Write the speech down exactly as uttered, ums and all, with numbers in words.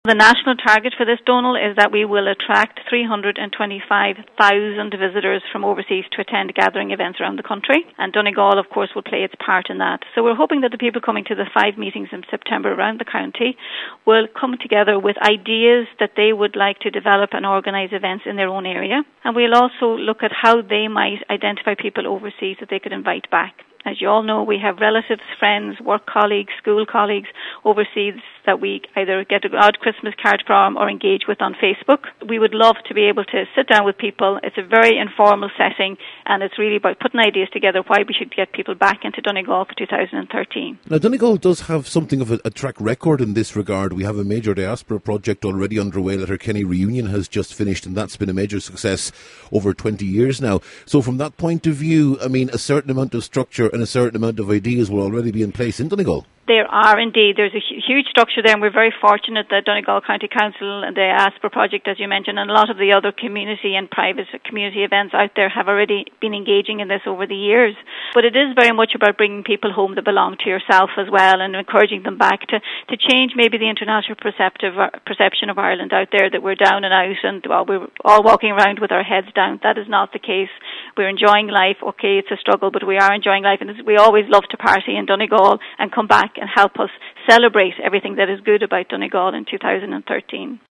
The national target for this, Donal, is that we will attract three hundred twenty-five thousand visitors from overseas to attend gathering events around the country, and Donegal, of course, will play its part in that. So we're hoping that the people coming to the five meetings in September around the county will come together with ideas that they would like to develop and organise events in their own area, and we'll also look at how they might identify people overseas that they could invite back. As you all know, we have relatives, friends, work colleagues, school colleagues overseas that we either get an odd Christmas card from or engage with on Facebook. We would love to be able to sit down with people. It's a very informal setting, and it's really about putting ideas together why we should get people back into Donegal for two thousand thirteen. Now, Donegal does have something of a, a track record in this regard. We have a major diaspora project already underway. Letterkenny Reunion has just finished, and that's been a major success over twenty years now. So from that point of view, I mean, a certain amount of structure and a certain amount of ideas will already be in place in Donegal. There are indeed. There's a huge structure there, and we're very fortunate that Donegal County Council and the ASPR project, as you mentioned, and a lot of the other community and private community events out there have already been engaging in this over the years. But it is very much about bringing people home that belong to yourself as well, and encouraging them back to, to change maybe the international perceptive, perception of Ireland out there, that we're down and out and well, we're all walking around with our heads down. That is not the case. We're enjoying life. Okay, it's a struggle, but we are enjoying life, and we always love to party in Donegal and come back and help us celebrate everything that is good about Donegal in two thousand thirteen.